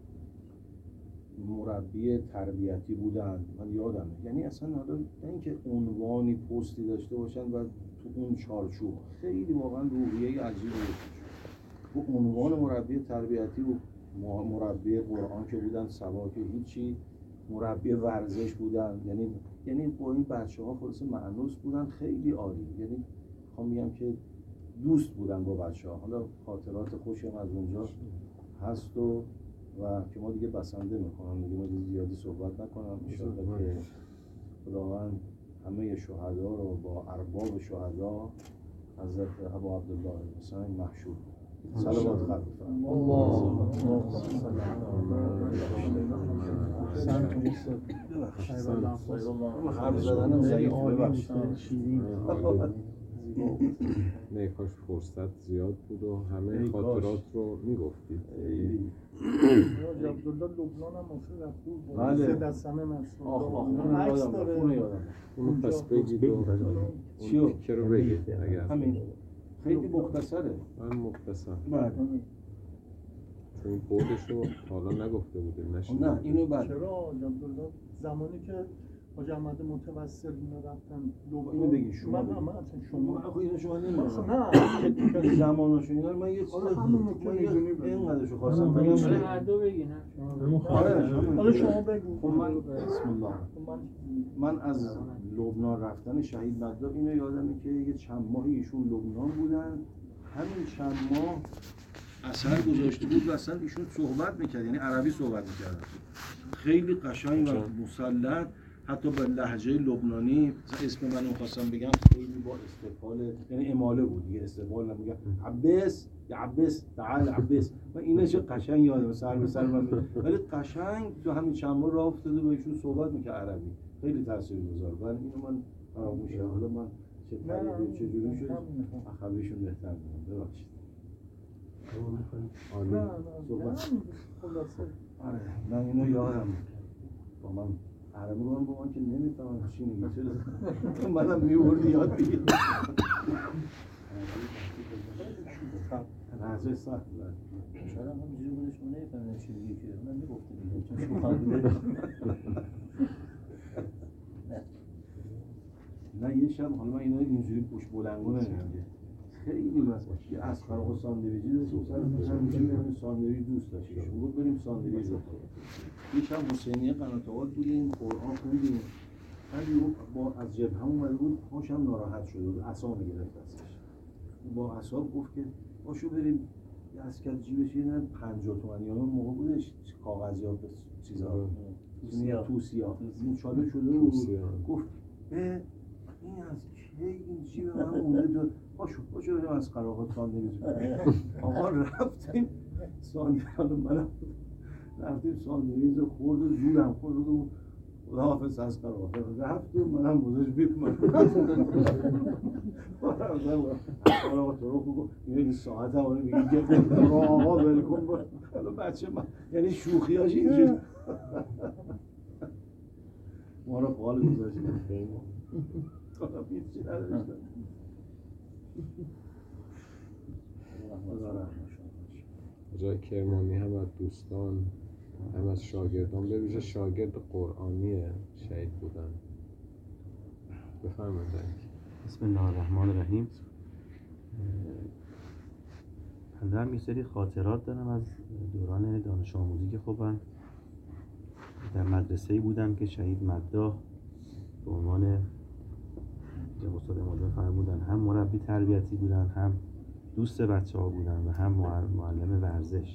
مربی تربیتی بودن، من یادمه. یعنی اصلا حالا اینکه عنوانی پستی داشته باشن و تو اون چارچوب خیلی واقعا روحیه عجیبی بود. و عنوان مربی تربیتی و مربی قرآن که بودن، سوا که هیچی، مربی ورزش بودن، یعنی یعنی با این بچه‌ها خلاص مأنوس بودن، خیلی عالی. یعنی میخوام بگم که دوست بودن با بچه‌ها. حالا خاطرات خوشی هم از اونجا هست و و که ما دیگه بسنده میکنم دیگه، ما دیگه زیادی صحبت نکنم. انشاءالله که خداوند همه شهدا رو با ارباب شهدا حضرت ابو عبدالله حسین محشور صلوات خلق حرف زدنم ضعیف ببخشید. نه کاش فرصت زیاد بود و همه خاطرات رو میگفتید. حاج عبدالله لبنان هم اصلا رفت بود، بله. دست همه مسئول آخ آخ اون عکس یادم داره. اونو یادم. اونو پس بگید و چیو؟ اون تیکه رو بگید اگر همین خیلی مختصره. من مختصر بله. چون بودش رو حالا نگفته بودیم نشید. نه اینو بعد چرا حاج عبدالله زمانی که حاج احمد متوسل اینا رفتن لبنان، اینو بگی شما من بگی. هم اصلا شما آخه اینو شما نمیدونم. نه زمانش اینا رو من یه چیز حالا همون که می‌دونی بگو. اینقدرشو خواستم بگم. آره هر دو بگی نه آره حالا شما بگو. خب من بسم الله من من از لبنان رفتن شهید مددا اینو یادمه که یه چند ماهی ایشون لبنان بودن، همین چند ماه اثر گذاشته بود و اصلا ایشون صحبت میکرد، یعنی عربی صحبت میکرد خیلی قشنگ و مسلط، حتی با لهجه لبنانی. اسم منو می‌خواستم بگم خیلی با استقبال، یعنی اماله بود دیگه، استقبال نمیگم عباس یا عباس تعال عباس، من اینا چه قشنگ یادم سر به سر من، ولی قشنگ تو همین چند ماه راه افتاده با ایشون صحبت میکرد عربی، خیلی تاثیرگذار بود. اینو من فراموش کردم. حالا من چه پریدی چه جوری شد اخویشون بهتر بودم، ببخشید. نه نه خلاصه آره من اینو یادم با من عربی بگم با من که نمیفهمم چی میگه، چرا منم میوردی یاد بگیر. لحظه سخت بود. شاید هم همینجوری بودش من نمیفهمیدم چی میگه که من میگفته دیگه چون شوخان بوده. نه یه شب حالا من اینا اینجوری پشت بلنگو نمیگم خیلی مثلا یه اسخر آقا ساندویچی داشت، مثلا همینجوری بریم ساندویچ دوست داشت، بود بریم ساندویچ بخوریم. یه شب حسینیه قنات آباد بودیم، قرآن خوندیم، بعد با از جبهه اومده بود، پاشم ناراحت شده بود، عصا میگرفت ازش. با اعصاب گفت که باشو بریم یه اسکر جیبش یه پنجاه تومانی ها موقع بودش کاغذی ها چیزا توسیا توسیا این چاله شده بود، گفت این از کی این جیب من مونده دو باشو باشو بریم از قراقات ساندویچ آقا رفتیم ساندویچ منم رفتیم ساندویچ خورد و زودم خورد و خدا حافظ از قراقات رفتیم منم بودش بیت من قراقات رو بگو این ساعت هم میگه گفت آقا ولکن با حالا بچه من یعنی شوخیاش اینجور ما رو قال گذاشتیم خدا هیچی نداشتم. جای کرمانی هم از دوستان هم از شاگردان به ویژه شاگرد قرآنی شهید بودن. بفرمایید. بسم الله الرحمن الرحیم. من دارم یه سری خاطرات دارم از دوران دانش آموزی که خب من در مدرسه‌ای بودم که شهید مداح به عنوان استاد مدرن فرمودن هم مربی تربیتی بودن، هم دوست بچه ها بودن و هم معلم ورزش.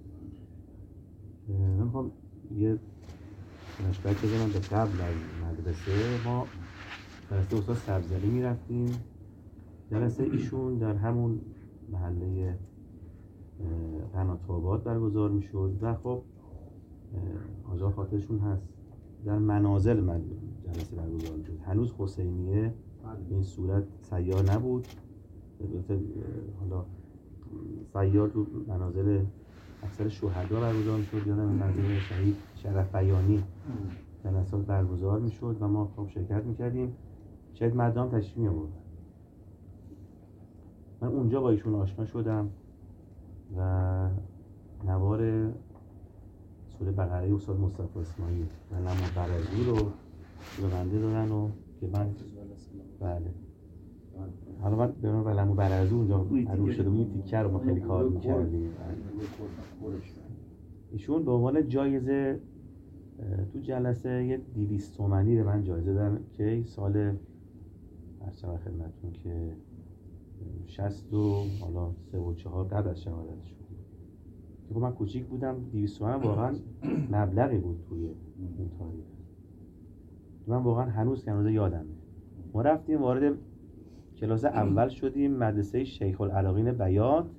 من میخوام یه فلشبک بزنم به قبل از مدرسه. ما جلسه استاد سبزلی میرفتیم، جلسه ایشون در همون محله قنات آباد برگزار میشد و خب آجا خاطرشون هست در منازل من جلسه برگزار میشد. هنوز حسینیه به این صورت سیار نبود، حالا سیار تو منازل اکثر شهدا برگزار میشد. یادم منزل شهید شرف بیانی جلسات برگزار میشد و ما خب شرکت میکردیم. شهید مداح تشریف می آورد. من اونجا با ایشون آشنا شدم و نوار سوره بقره استاد مصطفی اسماعیل و نماز برزی رو به بنده دادن و که من بله حالا من به من ولمو برزی اونجا عروض شده بود، تیکه رو ما خیلی کار میکردیم. ایشون به عنوان جایزه تو جلسه یه دویست تومنی به من جایزه دادن که سال هرچه خدمتتون که شصت و حالا سه و چهار قبل از شهادت شد. خب من کوچیک بودم، دویست تومن واقعا مبلغی بود توی اون تاریخ. من واقعا هنوز که هنوز یادمه. ما رفتیم وارد کلاس اول شدیم مدرسه شیخ العراقین بیات.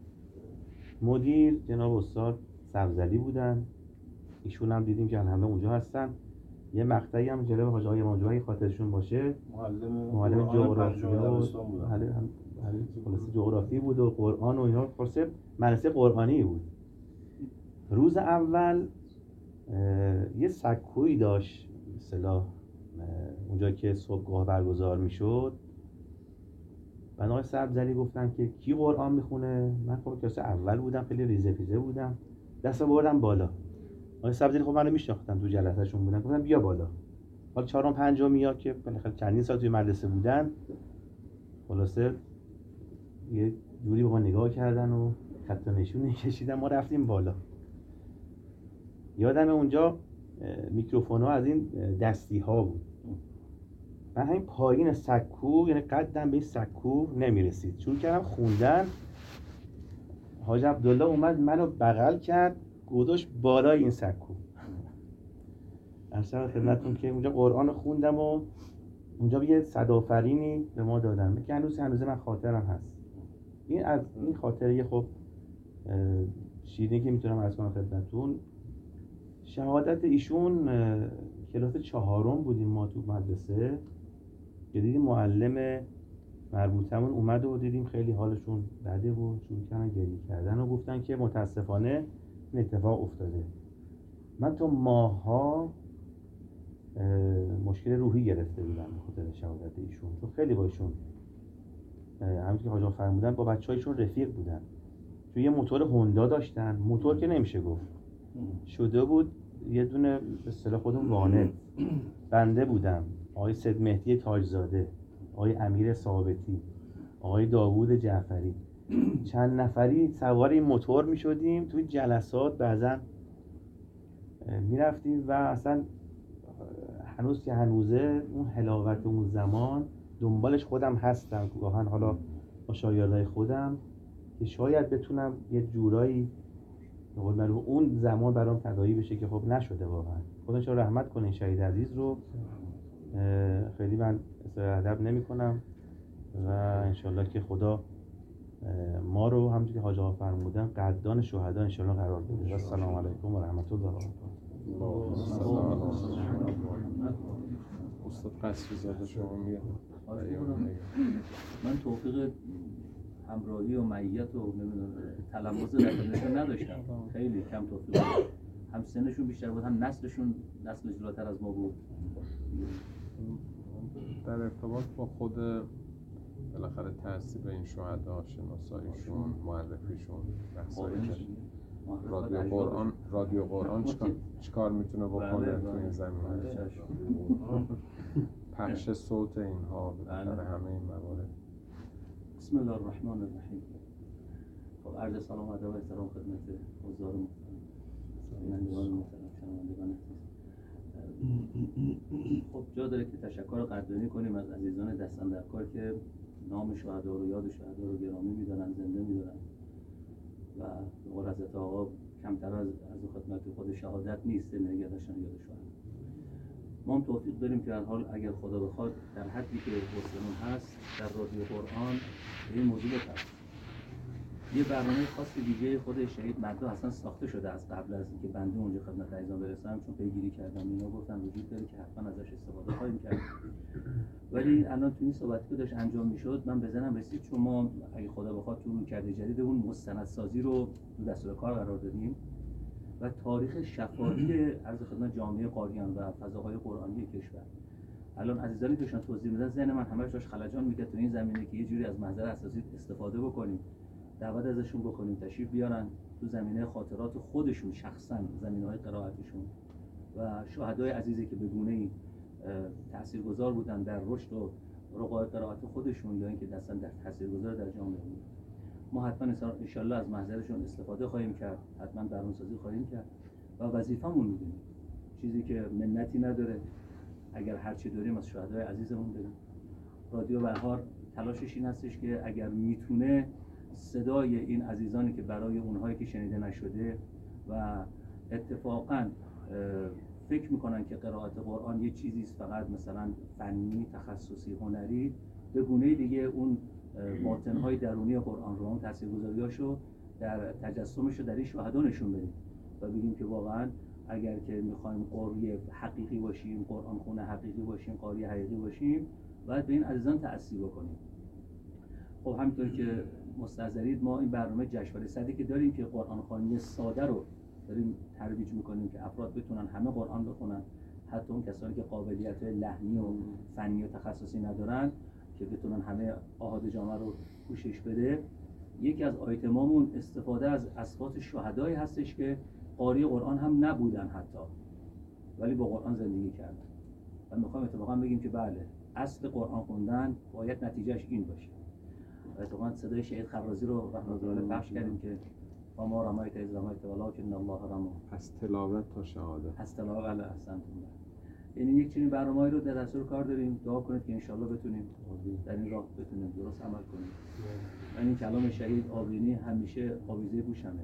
مدیر جناب استاد سبزلی بودن، ایشون هم دیدیم که همه اونجا هستن. یه مقطعی هم جلوی حاج آقای ماجوری خاطرشون باشه، معلم معلم جغرافی و خلاص جغرافی بود و قرآن و اینا. خلاصه مدرسه قرآنی بود. روز اول یه سکویی داشت به اصطلاح اونجا که صبحگاه برگزار میشد. بعد آقای سبزلی گفتن که کی قرآن میخونه. من خب کلاس اول بودم، خیلی ریزه پیزه بودم، دستم بردم بالا. آقای سبزلی خب منو میشناختن، تو جلسهشون بودن، گفتم بیا بالا. حالا چهارم پنجم یا که بالاخره چندین سال توی مدرسه بودن، خلاصه یه جوری به ما نگاه کردن و خط و نشون کشیدن. ما رفتیم بالا. یادم اونجا میکروفون ها از این دستی ها بود. من همین پایین سکو، یعنی قدم به این سکو نمیرسید، شروع کردم خوندن. حاج عبدالله اومد منو بغل کرد، گذاشت بالای این سکو. اصلا خدمتتون که اونجا قرآن خوندم و اونجا یه صدآفرینی به ما دادن که هنوز هنوز من خاطرم هست. این از این خاطره خب شیرینی که میتونم عرض کنم خدمتتون. شهادت ایشون کلاس چهارم بودیم ما تو مدرسه که دیدیم معلم مربوطمون اومد و دیدیم خیلی حالشون بده و شروع کردن گریه کردن و گفتن که متاسفانه این اتفاق افتاده. من تا ماها مشکل روحی گرفته بودم به خاطر شهادت ایشون، چون خیلی با ایشون همونطور که حاج آقا فرمودن با بچه‌هایشون رفیق بودن. چون یه موتور هوندا داشتن، موتور که نمیشه گفت، شده بود یه دونه به اصطلاح خودمون واند. بنده بودم، آقای سید مهدی تاجزاده، آقای امیر ثابتی، آقای داوود جعفری، چند نفری سوار این موتور می شدیم توی جلسات. بعضا می رفتیم و اصلا هنوز که هنوزه اون حلاوت اون زمان دنبالش خودم هستم گاهن، حالا با شاگردای خودم، که شاید بتونم یه جورایی به قول معروف اون زمان برام تداعی بشه که خب نشده واقعا. خدا شما رحمت کنه این شهید عزیز رو. خیلی من اصرار ادب نمی کنم و انشالله که خدا ما رو همونجوری که حاج آقا فرمودن قدردان شهدا انشالله قرار بده. السلام علیکم و رحمت الله و برکاته. استاد قصری زاده شما میاد. من توفیق همراهی و معیت و نمیدونم تلمس رسانه‌شون نداشتم، خیلی کم توفیق داشتم. هم سنشون بیشتر بود، هم نسلشون نسل جلوتر از ما بود. در ارتباط با خود بالاخره تاثیر این شهدا، شناساییشون، معرفیشون، بحثایی رادیو قرآن رادیو قرآن چیکار چیکار میتونه بکنه تو این زمینه؟ پخش صوت اینها بالاخره همه این موارد. بسم الله الرحمن الرحیم. خب عرض سلام و ادب و احترام خدمت حضار محترم، بینندگان محترم، شنوندگان عزیز. خب جا داره که تشکر قدردانی کنیم از عزیزان دست‌اندرکار که نام شهدا رو، یاد شهدا رو گرامی می‌دارن، زنده می‌دارن و به قول حضرت آقا کمتر از از خدمت خود شهادت نیست نگه داشتن یاد شهدا. ما هم توفیق داریم که هر حال اگر خدا بخواد در حدی که حسنون هست در رادیو قرآن به این موضوع بپردازیم. یه برنامه خاص ویژه خود شهید مداح اصلا ساخته شده از قبل از اینکه بنده اونجا خدمت عزیزان برسم، چون پیگیری کردم اینا گفتن وجود داره که حتما ازش استفاده خواهیم کرد. ولی الان تو این صحبتی که داشت انجام میشد من به ذهنم رسید، چون ما اگه خدا بخواد تو رویکرد جدید اون مستندسازی رو تو دستور کار قرار دادیم و تاریخ شفاهی عرض خدمت جامعه قاریان و فضاهای قرآنی کشور. الان عزیزانی که داشتن توضیح میدن ذهن من همش داشت خلجان میکرد تو این زمینه که یه جوری از محضر اساسی استفاده بکنیم، دعوت ازشون بکنیم تشریف بیارن تو زمینه خاطرات خودشون شخصا، زمینه‌های قرائتشون و شهدای عزیزی که به گونه‌ای تاثیرگذار بودن در رشد و رقای قرائت خودشون یا اینکه دستن در تاثیرگذار در جامعه بود. ما حتما ان شاءالله از محضرشون استفاده خواهیم کرد، حتما درونسازی خواهیم کرد و وظیفه‌مون می‌دونیم، چیزی که منتی نداره اگر هر چی داریم از شهدای عزیزمون داریم. رادیو بهار تلاشش این هستش که اگر میتونه صدای این عزیزانی که برای اونهایی که شنیده نشده و اتفاقاً فکر میکنن که قرائت قرآن یه چیزی است فقط مثلا فنی، تخصصی، هنری، به گونه دیگه اون باطنهای درونی قرآن رو، اون تاثیرگذاریاشو در تجسمش رو در این شهدا نشون بدیم و بگیم که واقعاً اگر که میخوایم قاری حقیقی باشیم، قرآن خونه حقیقی باشیم، قاری حقیقی باشیم، باید به این عزیزان تأثیر بکنیم. خب همینطور که مستحضرید ما این برنامه جشنواره صدی که داریم که قرآن خوانی ساده رو داریم ترویج میکنیم که افراد بتونن همه قرآن بخونن، حتی اون کسانی که قابلیت لحنی و فنی و تخصصی ندارن که بتونن همه آحاد جامعه رو پوشش بده. یکی از آیتمامون استفاده از اصوات شهدایی هستش که قاری قرآن هم نبودن حتی، ولی با قرآن زندگی کردن و میخوایم اتفاقا بگیم که بله اصل قرآن خوندن باید نتیجهش این باشه. و اتفاقا صدای شهید خرازی رو رحمت الله علیه پخش کردیم که و ما رمایت از رمایت ولکن الله رمی. از تلاوت تا شهادت. از تلاوت علی احسنتم. یعنی یک چنین برنامه‌ای رو در دستور کار داریم. دعا کنید که انشالله بتونیم در این راه بتونیم درست عمل کنیم. و این کلام شهید آبینی همیشه آویزه گوشمه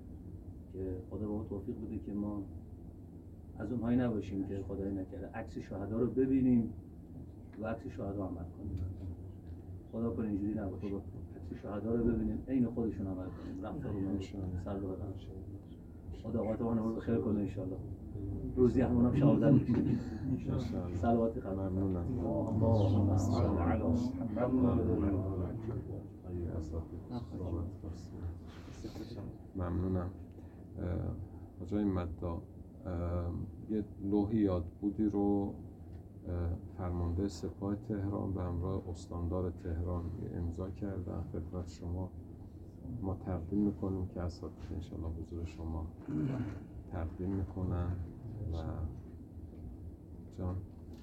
که خدا به ما توفیق بده که ما از اونهایی نباشیم که خدای نکرده عکس شهدا رو ببینیم و عکس شهدا عمل کنیم. خدا کنه اینجوری نباشه. عکس شهدا رو ببینیم عین خودشون عمل کنیم. رفتارمون سر رو بدن. خدا اوقاتمون رو بخیر کنه ان شاء الله. روزی همون هم شهادت می‌کنیم. صلوات خدا. ممنونم. اللهم صل علی ممنونم. آقای مداح یه لوحی یادبودی رو فرمانده سپاه تهران به همراه استاندار تهران امضا کردن خدمت شما. ما تقدیم میکنیم که اساتید انشالله حضور شما تقدیم میکنن و جان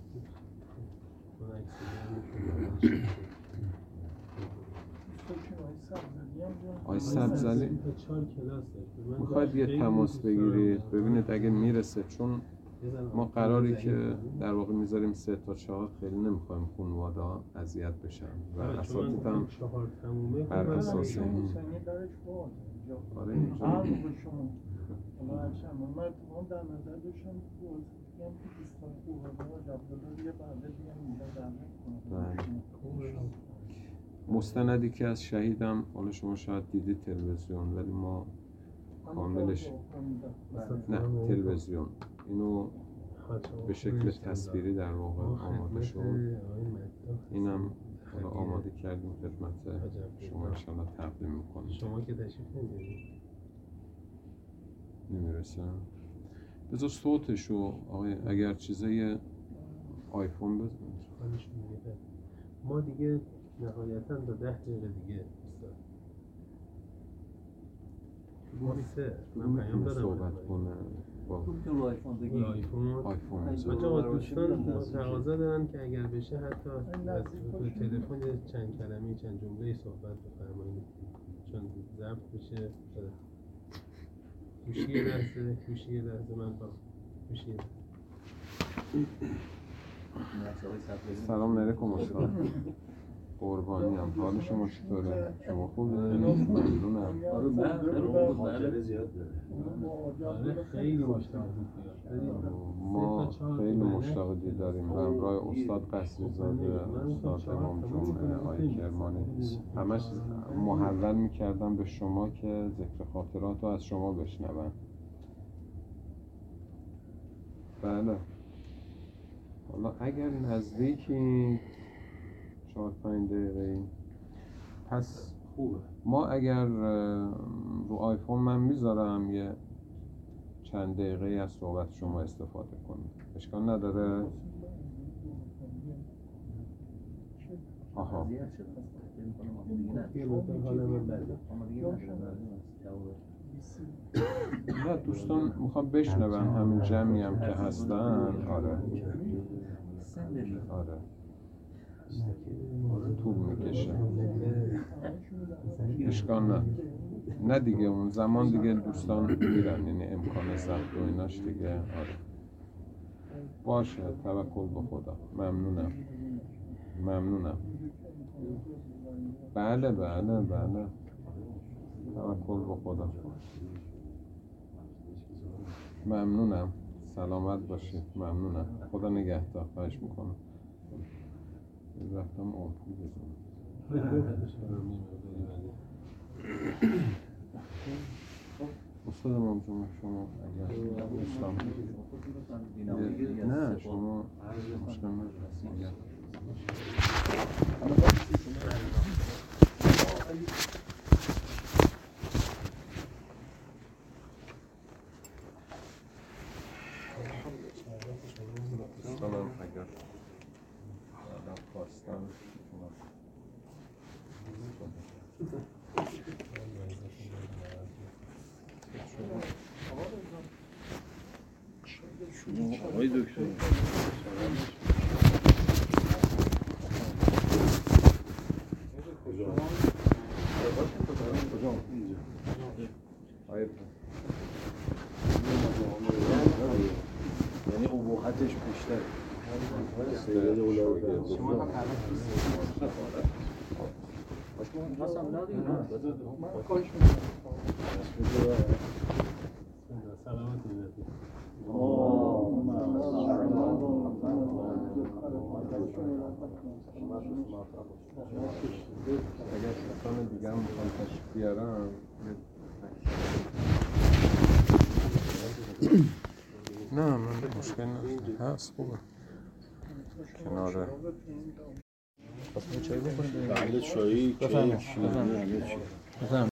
آقای سبزعلی میخواید یه تماس بگیرید ببینید اگه میرسه، چون ما قراری که در واقع میذاریم سه تا چهار، خیلی نمیخوایم خانواده ها اذیت بشن و اساتید هم بر اساس این آره اینجا من اتفاقا در نظر داشتم که بگم که دوستان خوبه و عبدالله یه بعده دیگه اینجا دعوت کنم. مستندی که از شهیدم، حالا شما شاید دیدید تلویزیون ولی ما کاملش نه تلویزیون اینو به شکل تصویری در واقع آماده شد. اینم حالا آماده کردیم خدمت شما انشاءالله تقدیم میکنیم. شما که تشریف نمیارید نمیرسه بذار صوتشو آقای اگر چیزای آیفون بزن ما دیگه نهایتا تا ده دقیقه دیگه استاد سه من پیام دادم صحبت کنه با تو آیفون بگی آیفون آیفون بچه ها دوستان تقاضا دارن که اگر بشه حتی از روی تلفن چند کلمه چند جمله صحبت بفرمایید چون ضبط بشه. گوشی یه لحظه گوشی یه لحظه من با گوشی سلام علیکم استاد قربانی هم حال شما چطوره؟ شما خوبه؟ ممنونم آره خیلی مشتاق ما خیلی مشتاق داریم به همراه استاد قصری زاده، استاد امام جمعه، آقای کرمانی همش محول میکردم به شما که ذکر خاطرات رو از شما بشنوم. بله حالا اگر نزدیکی چهار پنج دقیقه پس خوبه. ما اگر رو آیفون من میذارم یه چند دقیقه از صحبت شما استفاده کنیم، اشکال نداره؟ آها نه دوستان میخوام بشنون همین جمعی هم که هستن. آره آره طول میکشه اشکال نه نه دیگه اون زمان دیگه دوستان میرن یعنی امکان ضبط و ایناش دیگه. آره باشه توکل به خدا. ممنونم ممنونم بله بله بله توکل به خدا. ممنونم سلامت باشید. ممنونم خدا نگهدار. خواهش میکنم. رفتم آمپول بزنم. استاد امام جمعه شما اگر دوستان نه شما مشکل ندارید. دوستانم اگر بعدم خواستم شما آقای دکتر کجا؟ اینجا. آیه یعنی ابهتش بیشتره. اگر دوستان دیگر هم میخوان تشریف بیارم نه من مشکل ندارم هست خوبه کناره بله چایی، کیک، شیرینی همه چی.